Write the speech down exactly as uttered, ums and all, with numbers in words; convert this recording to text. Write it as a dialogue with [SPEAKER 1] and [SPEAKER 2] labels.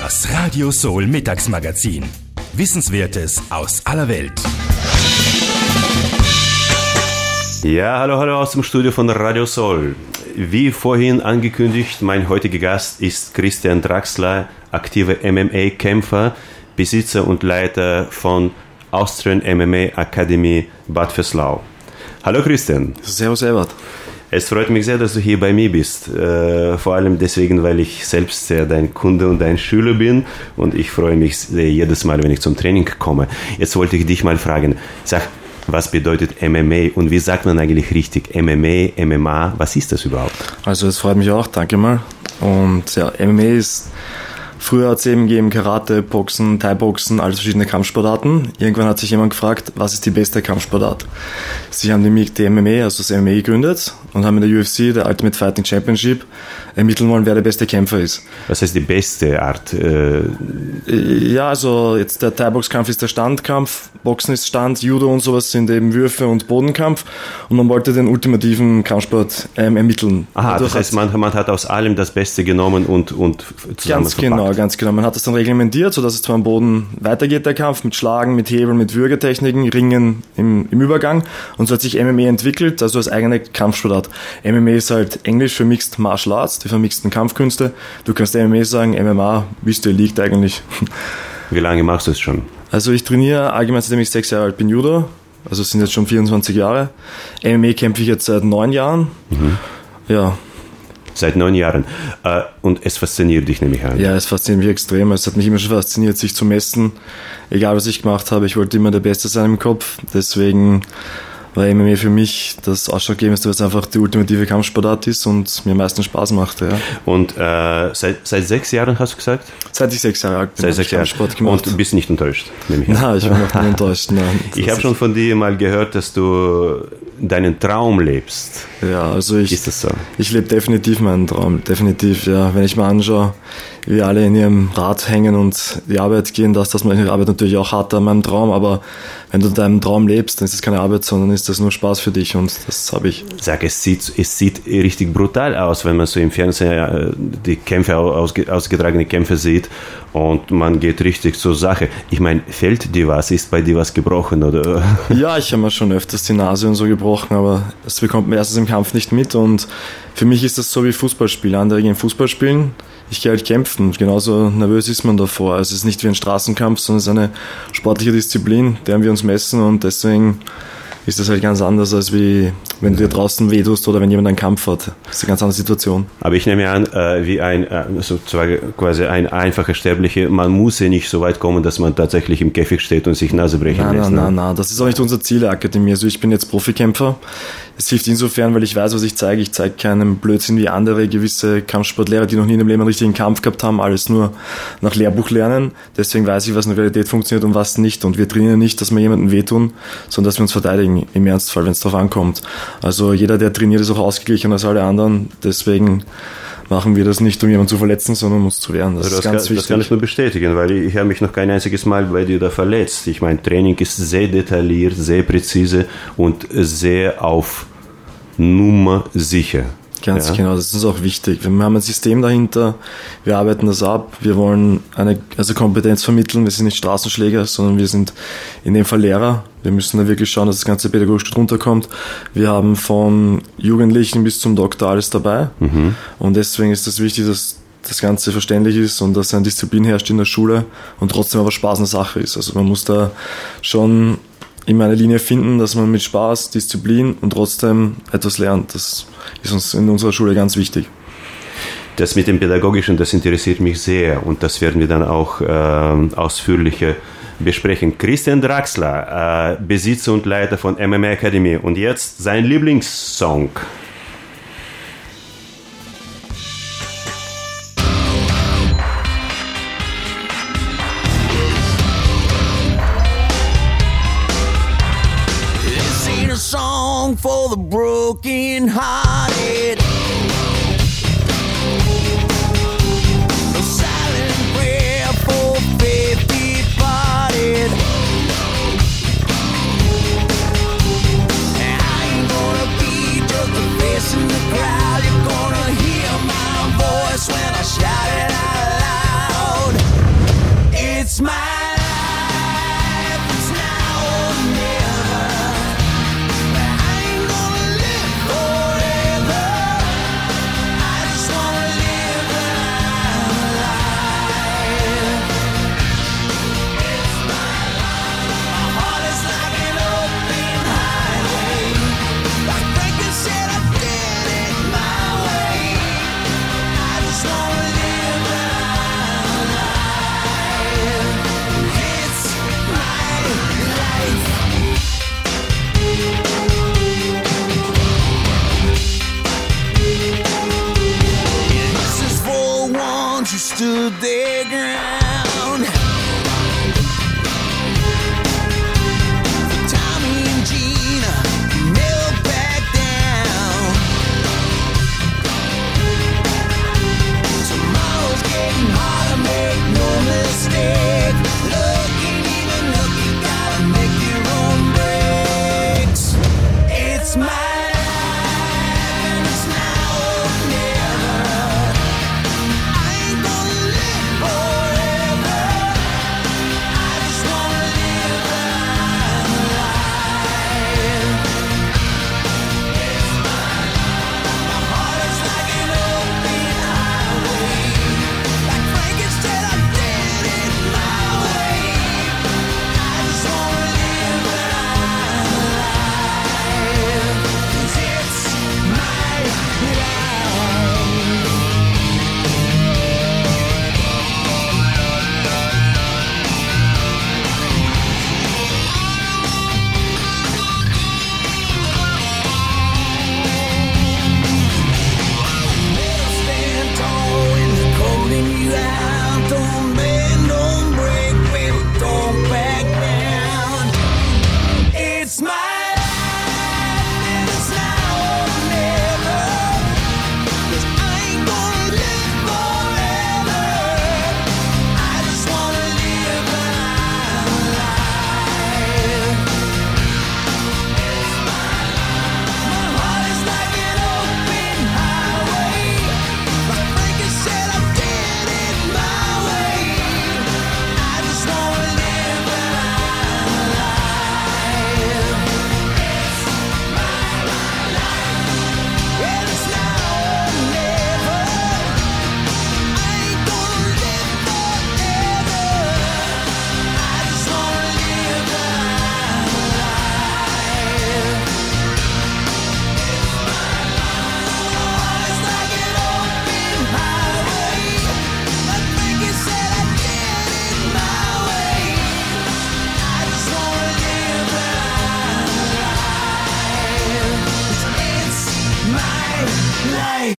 [SPEAKER 1] Das Radio Soul Mittagsmagazin. Wissenswertes aus aller Welt.
[SPEAKER 2] Ja, hallo, hallo aus dem Studio von Radio Soul. Wie vorhin angekündigt, mein heutiger Gast ist Christian Draxler, aktiver M M A-Kämpfer, Besitzer und Leiter von Austrian M M A Academy Bad Vöslau. Hallo Christian.
[SPEAKER 3] Servus Ebert.
[SPEAKER 2] Es freut mich sehr, dass du hier bei mir bist. Äh, vor allem deswegen, weil ich selbst sehr dein Kunde und dein Schüler bin und ich freue mich sehr jedes Mal, wenn ich zum Training komme. Jetzt wollte ich dich mal fragen, sag, was bedeutet M M A und wie sagt man eigentlich richtig M M A, M M A, was ist das überhaupt?
[SPEAKER 3] Also es freut mich auch, danke mal. Und ja, M M A ist, früher hat es eben gegeben Karate, Boxen, Thai-Boxen, alles verschiedene Kampfsportarten. Irgendwann hat sich jemand gefragt, was ist die beste Kampfsportart? Sie haben die, die M M A, also das M M A gegründet und haben in der U F C, der Ultimate Fighting Championship, ermitteln wollen, wer der beste Kämpfer ist.
[SPEAKER 2] Was heißt die beste Art? Äh
[SPEAKER 3] ja, also jetzt der Thai-Box-Kampf ist der Standkampf, Boxen ist Stand, Judo und sowas sind eben Würfe und Bodenkampf und man wollte den ultimativen Kampfsport ähm, ermitteln.
[SPEAKER 2] Aha, Dadurch das heißt, man, man hat aus allem das Beste genommen und, und zusammen
[SPEAKER 3] Ganz genau,
[SPEAKER 2] verpackt.
[SPEAKER 3] ganz genau. Man hat das dann reglementiert, sodass es zwar am Boden weitergeht, der Kampf, mit Schlagen, mit Hebeln, mit Würgetechniken, Ringen im, im Übergang und so hat sich M M A entwickelt, also als eigene Kampfsportart. M M A ist halt Englisch für Mixed Martial Arts, die vermixten Kampfkünste. Du kannst M M A sagen, M M A, wie es dir liegt eigentlich.
[SPEAKER 2] Wie lange machst du es schon?
[SPEAKER 3] Also ich trainiere allgemein, seitdem ich sechs Jahre alt bin, Judo. Also es sind jetzt schon vierundzwanzig Jahre. M M A kämpfe ich jetzt seit neun Jahren. Mhm. Ja.
[SPEAKER 2] Seit neun Jahren. Und es fasziniert dich, nehme ich an.
[SPEAKER 3] Ja, es fasziniert mich extrem. Es hat mich immer schon fasziniert, sich zu messen. Egal, was ich gemacht habe, ich wollte immer der Beste sein im Kopf. Deswegen war M M A für mich das Ausschlaggebendste, weil es einfach die ultimative Kampfsportart ist und mir am meisten Spaß macht. Ja.
[SPEAKER 2] Und äh, seit, seit sechs Jahren hast du gesagt?
[SPEAKER 3] Seit ich sechs Jahre alt bin,
[SPEAKER 2] seit sechs Jahren.
[SPEAKER 3] Sport gemacht.
[SPEAKER 2] Und du bist nicht enttäuscht?
[SPEAKER 3] Nein, ich bin noch nicht enttäuscht. Nein,
[SPEAKER 2] ich habe schon von dir mal gehört, dass du deinen Traum lebst.
[SPEAKER 3] Ja, also ich,
[SPEAKER 2] ist das so?
[SPEAKER 3] Ich lebe definitiv meinen Traum, definitiv, ja. Wenn ich mir anschaue, wie alle in ihrem Rad hängen und die Arbeit gehen, dass das meine Arbeit natürlich auch hart an meinem Traum, aber wenn du deinen Traum lebst, dann ist es keine Arbeit, sondern ist das nur Spaß für dich und das habe ich.
[SPEAKER 2] Sag, es sieht, es sieht richtig brutal aus, wenn man so im Fernsehen die Kämpfe, ausgetragene Kämpfe sieht und man geht richtig zur Sache. Ich meine, fällt dir was? Ist bei dir was gebrochen, oder?
[SPEAKER 3] Ja, ich habe mir schon öfters die Nase und so gebrochen, aber das bekommt man erstens im Kampf nicht mit und für mich ist das so wie Fußballspiel. Andere gehen Fußball spielen, ich gehe halt kämpfen. Genauso nervös ist man davor. Also es ist nicht wie ein Straßenkampf, sondern es ist eine sportliche Disziplin, deren wir uns messen und deswegen ist das halt ganz anders, als wie wenn du dir draußen weh tust oder wenn jemand einen Kampf hat. Das ist eine ganz andere Situation.
[SPEAKER 2] Aber ich nehme an, äh, wie ein äh, sozusagen quasi ein einfacher Sterblicher, man muss ja nicht so weit kommen, dass man tatsächlich im Käfig steht und sich Nase brechen
[SPEAKER 3] nein,
[SPEAKER 2] lässt.
[SPEAKER 3] Nein, nein, nein, das ist auch nicht unser Ziel der Akademie. Also ich bin jetzt Profikämpfer. Es hilft insofern, weil ich weiß, was ich zeige. Ich zeige keinen Blödsinn wie andere gewisse Kampfsportlehrer, die noch nie in ihrem Leben einen richtigen Kampf gehabt haben, alles nur nach Lehrbuch lernen. Deswegen weiß ich, was in der Realität funktioniert und was nicht. Und wir trainieren nicht, dass wir jemandem wehtun, sondern dass wir uns verteidigen, im Ernstfall, wenn es darauf ankommt. Also jeder, der trainiert, ist auch ausgeglichener als alle anderen. Deswegen machen wir das nicht, um jemanden zu verletzen, sondern um uns zu wehren. Das,
[SPEAKER 2] also das
[SPEAKER 3] ist ganz
[SPEAKER 2] kann,
[SPEAKER 3] wichtig.
[SPEAKER 2] Das kann ich nur bestätigen, weil ich, ich habe mich noch kein einziges Mal bei dir da verletzt. Ich meine, Training ist sehr detailliert, sehr präzise und sehr auf Nummer sicher.
[SPEAKER 3] Ganz
[SPEAKER 2] ja.
[SPEAKER 3] genau, das ist uns auch wichtig. Wir haben ein System dahinter, wir arbeiten das ab, wir wollen eine also Kompetenz vermitteln, wir sind nicht Straßenschläger, sondern wir sind in dem Fall Lehrer. Wir müssen da wirklich schauen, dass das ganze pädagogisch drunter kommt. Wir haben von Jugendlichen bis zum Doktor alles dabei mhm. und deswegen ist es wichtig, dass das Ganze verständlich ist und dass eine Disziplin herrscht in der Schule und trotzdem aber Spaß eine Sache ist. Also man muss da schon immer eine Linie finden, dass man mit Spaß, Disziplin und trotzdem etwas lernt. Das ist uns in unserer Schule ganz wichtig.
[SPEAKER 2] Das mit dem Pädagogischen, das interessiert mich sehr und das werden wir dann auch äh, ausführlicher besprechen. Christian Draxler, äh, Besitzer und Leiter von M M A Academy und jetzt sein Lieblingssong.
[SPEAKER 4] For the broken hearted, a silent prayer for faith departed. I ain't gonna be just a face in the crowd. You're gonna hear my voice when I shout it out loud. stood their ground. Tommy and Gina never back down. Tomorrow's getting harder, make no mistake. Look ain't even look, you gotta make your own breaks. It's my life and it's now or never. I ain't gonna live forever. I just wanna live I'm alive. My heart is like an open highway. Like Frankenstein, I did it my way. I just wanna live but I'm alive. 'Cause it's my life. Never stand tall when they're calling you out. Don't bend, don't break, baby, don't back down. It's my life and it's now or never. 'Cause I ain't gonna live forever. I just wanna live but I'm alive. My heart is like an open highway. Like Frankenstein, I did it my way. I just wanna live but I'm alive. It's my life, and it's now or never. I ain't gonna live forever. I just wanna live but I'm alive. It's like an open highway. Like Frankenstein, I did it my way. I just wanna live but I'm alive. It's my life.